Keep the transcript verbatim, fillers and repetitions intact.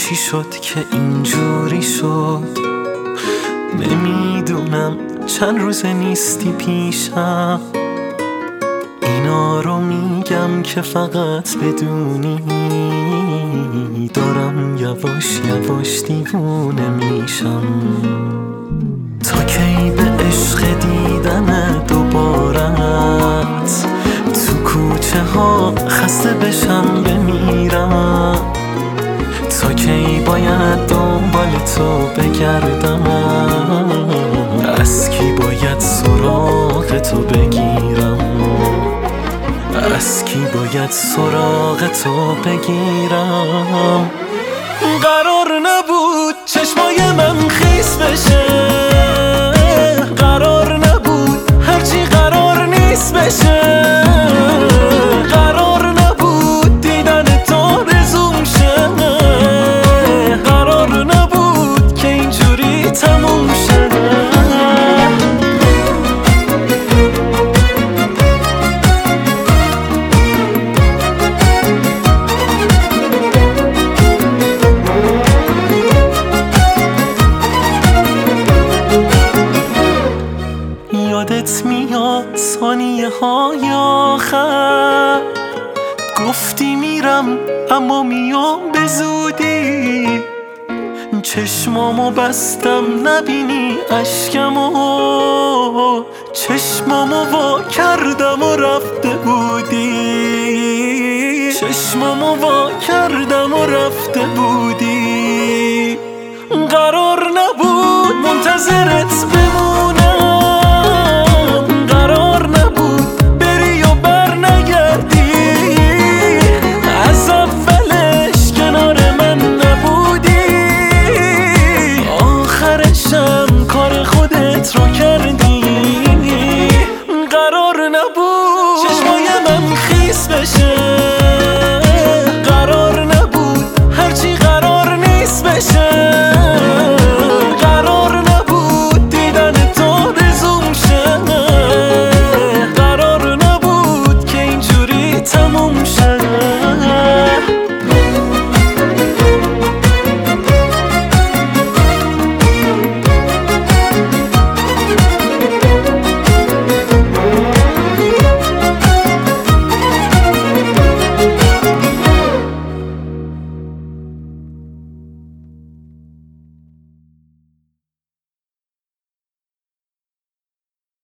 چی شد که اینجوری شد؟ نمیدونم چند روز نیستی پیشم، اینا رو میگم که فقط بدونی دارم یواش یواش دیوونه میشم. تا کی به عشق دیدن دوبارت تو کوچه ها خسته بشم بمیرم؟ تا کی باید دنبال تو بگردم؟ از کی باید سراغ تو بگیرم؟ از کی باید سراغ تو بگیرم؟ قرار نبود چشمای من خیس بشه، قرار نبود هرچی قرار نیست بشه، قرار نبود دیدن تو رزوم شه، قرار نبود که اینجوری تموم شه. یادت میاد ثانیه های آخر گفتی میرم اما میام به زودی، چشمامو بستم نبینی اشکمو، چشمامو وا کردم و رفته بودی، چشمامو وا کردم و رفته بودی. قرار نبود منتظرت بمونم، قرار نبود بری و بر نگردی، از اولش کنار من نبودی، آخرشم کار خودت رو کردی.